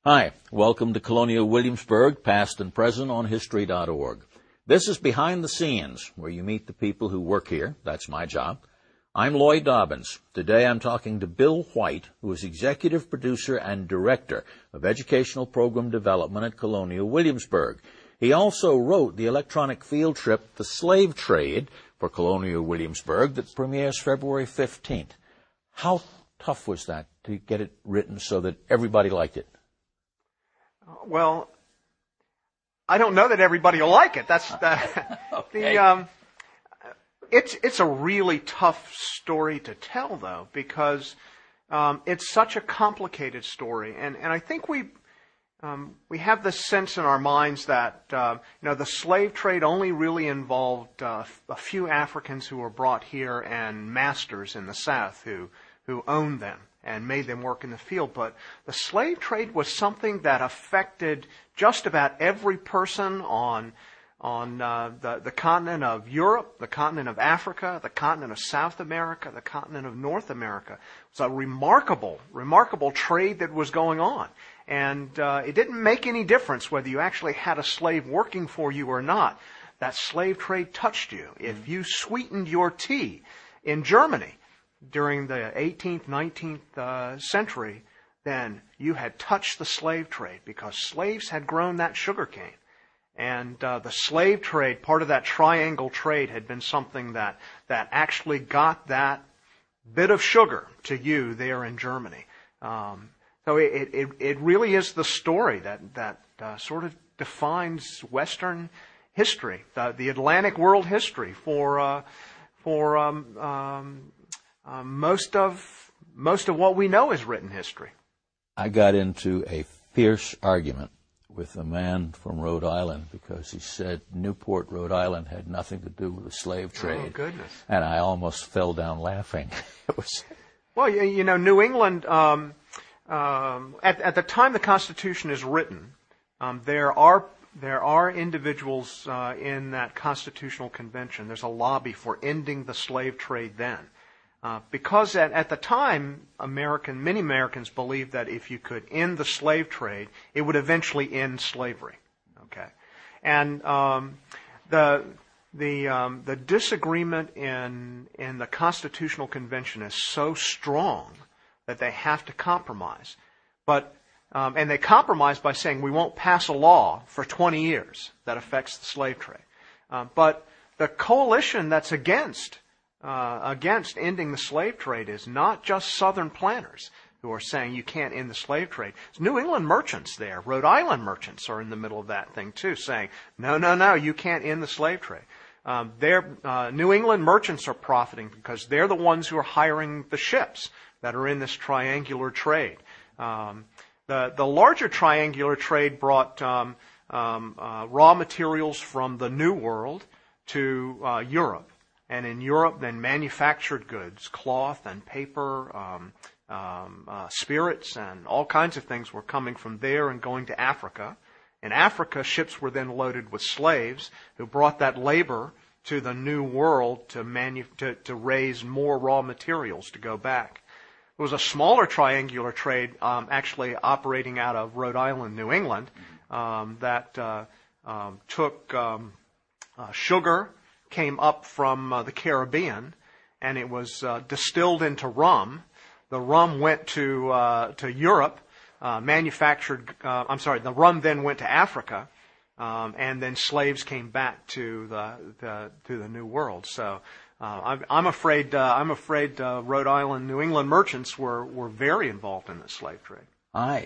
Hi, welcome to Colonial Williamsburg, past and present on History.org. This is Behind the Scenes, where you meet the people who work here. That's my job. I'm Lloyd Dobbins. Today I'm talking to Bill White, who is Executive Producer and Director of Educational Program Development at Colonial Williamsburg. He also wrote the electronic field trip, The Slave Trade, for Colonial Williamsburg that premieres February 15th. How tough was that to get it written so that everybody liked it? Well, I don't know that everybody will like it. That's Okay. It's a really tough story to tell, though, because it's such a complicated story, and I think we have this sense in our minds that the slave trade only really involved a few Africans who were brought here and masters in the South who owned them and made them work in the field. But the slave trade was something that affected just about every person on the continent of Europe, the continent of Africa, the continent of South America, the continent of North America. It was a remarkable trade that was going on. And it didn't make any difference whether you actually had a slave working for you or not. That slave trade touched you. If you sweetened your tea in Germany during the 18th, 19th century, then you had touched the slave trade because slaves had grown that sugar cane. And the slave trade, part of that triangle trade, had been something that actually got that bit of sugar to you there in Germany. So it really is the story that sort of defines Western history, the Atlantic world history for most of what we know is written history. I got into a fierce argument with a man from Rhode Island because he said Newport, Rhode Island had nothing to do with the slave trade. Oh, goodness. And I almost fell down laughing. It was... Well, New England, at the time the Constitution is written, there are individuals in that constitutional convention. There's a lobby for ending the slave trade then. Because at the time, many Americans believed that if you could end the slave trade, it would eventually end slavery. Okay, and the disagreement in the Constitutional Convention is so strong that they have to compromise. But and they compromise by saying we won't pass a law for 20 years that affects the slave trade. But the coalition that's against ending the slave trade is not just Southern planters who are saying you can't end the slave trade. It's New England merchants there. Rhode Island merchants are in the middle of that thing too, saying, no, you can't end the slave trade. New England merchants are profiting because they're the ones who are hiring the ships that are in this triangular trade. The larger triangular trade brought raw materials from the New World to Europe. And in Europe, then manufactured goods, cloth and paper, spirits, and all kinds of things were coming from there and going to Africa. In Africa, ships were then loaded with slaves who brought that labor to the New World to raise more raw materials to go back. There was a smaller triangular trade actually operating out of Rhode Island, New England, that took sugar, came up from the Caribbean, and it was distilled into rum. The rum went to Europe, the rum then went to Africa, and then slaves came back to the New World. So I'm afraid Rhode Island, New England merchants were very involved in the slave trade.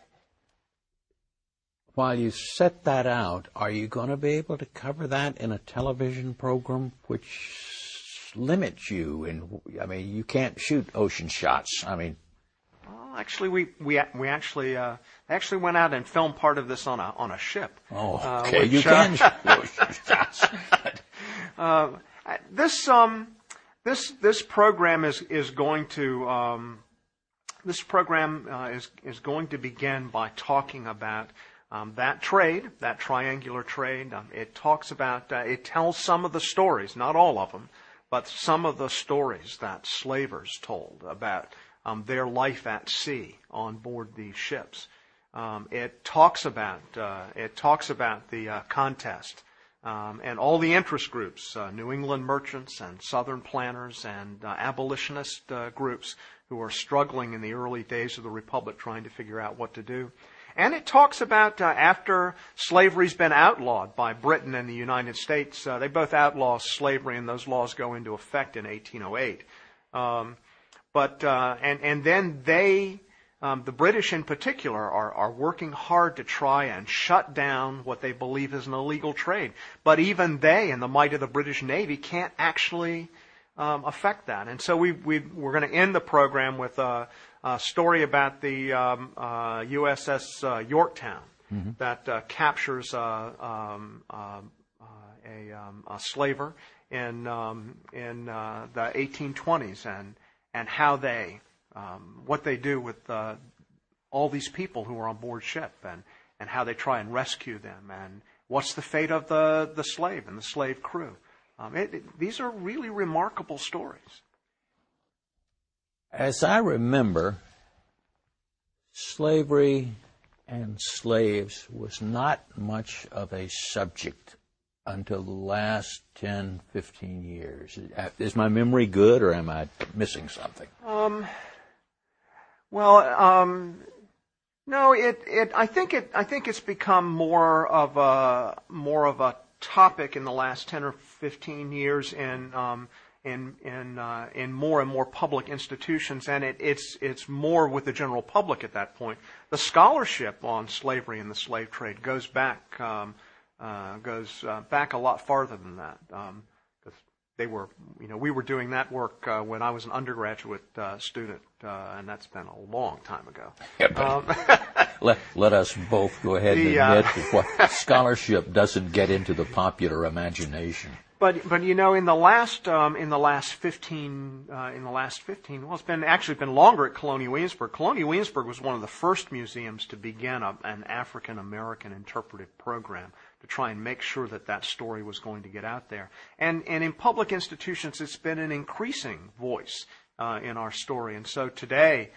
While you set that out, are you going to be able to cover that in a television program which limits you? You can't shoot ocean shots. Well, actually, we actually went out and filmed part of this on a ship. Oh, okay. You can shoot ocean shots. This program is going to is going to begin by talking about that trade, that triangular trade. It talks about, it tells some of the stories, not all of them, but some of the stories that slavers told about their life at sea on board these ships. It talks about the contest and all the interest groups, New England merchants and Southern planters and abolitionist groups who are struggling in the early days of the Republic trying to figure out what to do. And it talks about after slavery's been outlawed by Britain and the United States, they both outlaw slavery, and those laws go into effect in 1808. And then they, the British in particular, are working hard to try and shut down what they believe is an illegal trade. But even they, in the might of the British Navy, can't actually affect that. And so we're going to end the program with a story about the USS Yorktown that captures a slaver in the 1820s, and how they what they do with all these people who are on board ship, and how they try and rescue them, and what's the fate of the slave and the slave crew. These are really remarkable stories. As I remember, slavery and slaves was not much of a subject until the last 10, 15 years. Is my memory good, or am I missing something? No. I think it's become more of a topic in the last 10 or 15 years in more and more public institutions, and it's more with the general public at that point. The scholarship on slavery and the slave trade goes back a lot farther than that. We were doing that work when I was an undergraduate student, and that's been a long time ago. Yeah, let us both go ahead and admit that what scholarship doesn't get into the popular imagination. But in the last 15, well, it's been longer at Colonial Williamsburg. Colonial Williamsburg was one of the first museums to begin an African American interpretive program to try and make sure that story was going to get out there. And in public institutions, it's been an increasing voice in our story. And so today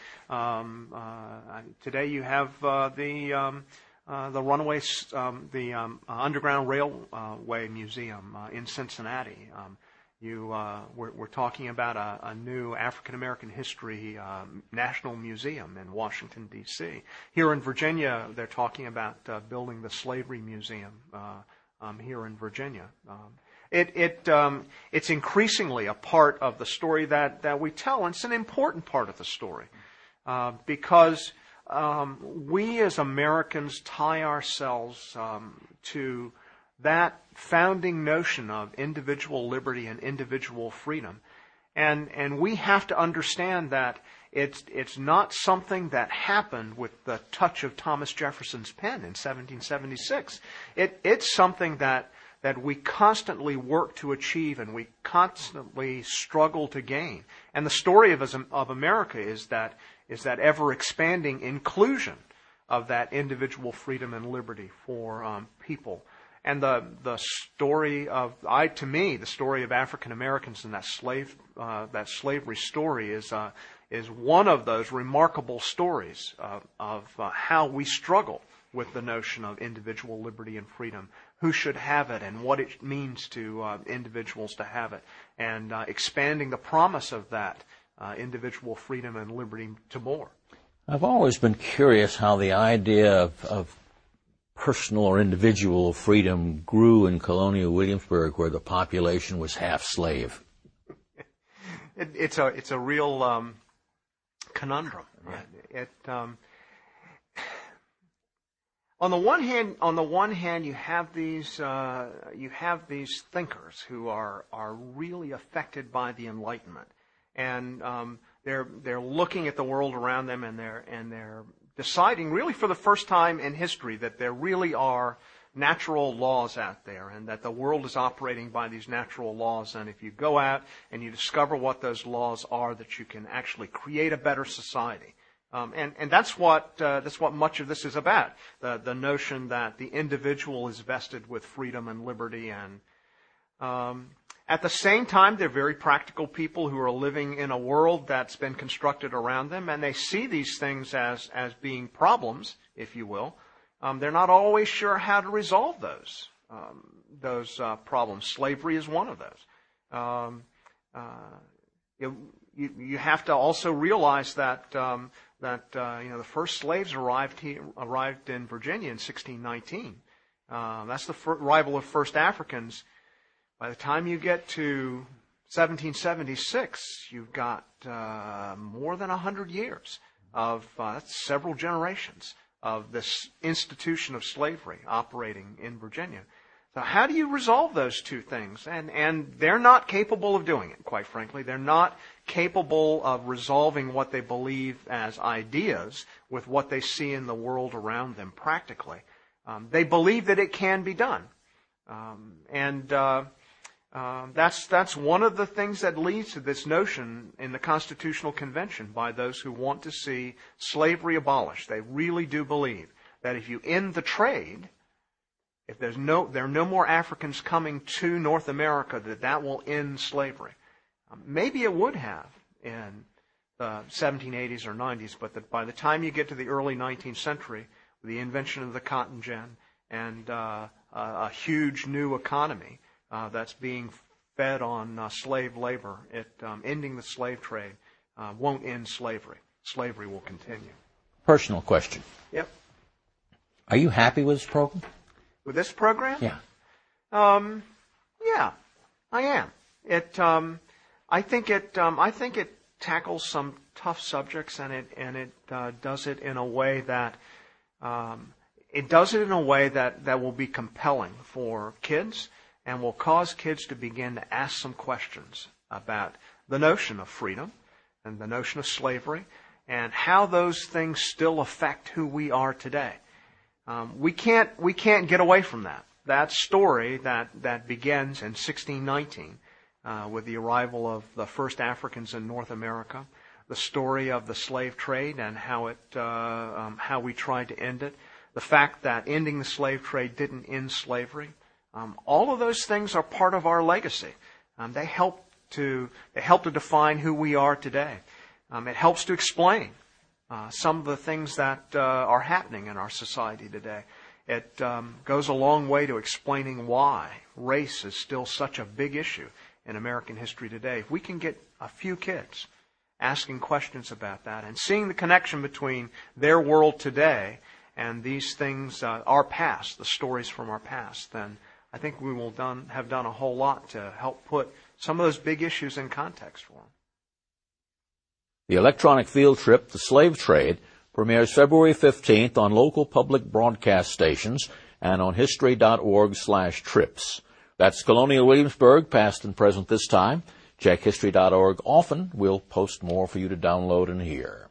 you have the Runaways, the Underground Railway Museum in Cincinnati. We're talking about a new African American history national museum in Washington, D.C. Here in Virginia, they're talking about building the Slavery Museum here in Virginia. It's increasingly a part of the story that we tell, and it's an important part of the story because we as Americans tie ourselves to that founding notion of individual liberty and individual freedom. And we have to understand that it's not something that happened with the touch of Thomas Jefferson's pen in 1776. It's something that we constantly work to achieve and we constantly struggle to gain. And the story of America is that ever-expanding inclusion of that individual freedom and liberty for people. And the story of African Americans and that slavery story is one of those remarkable stories of how we struggle with the notion of individual liberty and freedom, who should have it, and what it means to individuals to have it, and expanding the promise of that individual freedom and liberty to more. I've always been curious how the idea of personal or individual freedom grew in Colonial Williamsburg, where the population was half slave. It's a real conundrum. Right. On the one hand, you have these thinkers who are really affected by the Enlightenment, and they're looking at the world around them, and they're deciding really for the first time in history that there really are natural laws out there, and that the world is operating by these natural laws. And if you go out and you discover what those laws are, that you can actually create a better society. And that's what much of this is about. The notion that the individual is vested with freedom and liberty, and At the same time, they're very practical people who are living in a world that's been constructed around them, and they see these things as being problems, if you will. They're not always sure how to resolve those problems. Slavery is one of those. You have to also realize that the first slaves arrived in Virginia in 1619. That's the arrival of first Africans. By the time you get to 1776, you've got more than 100 years of that's several generations of this institution of slavery operating in Virginia. So how do you resolve those two things? And they're not capable of doing it, quite frankly. They're not capable of resolving what they believe as ideas with what they see in the world around them practically. They believe that it can be done. That's one of the things that leads to this notion in the Constitutional Convention by those who want to see slavery abolished. They really do believe that if you end the trade, if there are no more Africans coming to North America, that will end slavery. Maybe it would have in the 1780s or 90s, but that by the time you get to the early 19th century, with the invention of the cotton gin and a huge new economy that's being fed on slave labor, ending the slave trade won't end slavery. Slavery will continue. Personal question. Yep. Are you happy with this program? With this program? Yeah. Yeah, I am. I think it tackles some tough subjects, and it does it in a way that will be compelling for kids and will cause kids to begin to ask some questions about the notion of freedom and the notion of slavery and how those things still affect who we are today. We can't get away from that. That story that begins in 1619 with the arrival of the first Africans in North America, the story of the slave trade and how we tried to end it, the fact that ending the slave trade didn't end slavery. All of those things are part of our legacy. They help to define who we are today. It helps to explain some of the things that are happening in our society today. It goes a long way to explaining why race is still such a big issue in American history today. If we can get a few kids asking questions about that and seeing the connection between their world today and these things, our past, the stories from our past, then I think we will have done a whole lot to help put some of those big issues in context for them. The electronic field trip, The Slave Trade, premieres February 15th on local public broadcast stations and on history.org/trips. That's Colonial Williamsburg, past and present this time. Check history.org often. We'll post more for you to download and hear.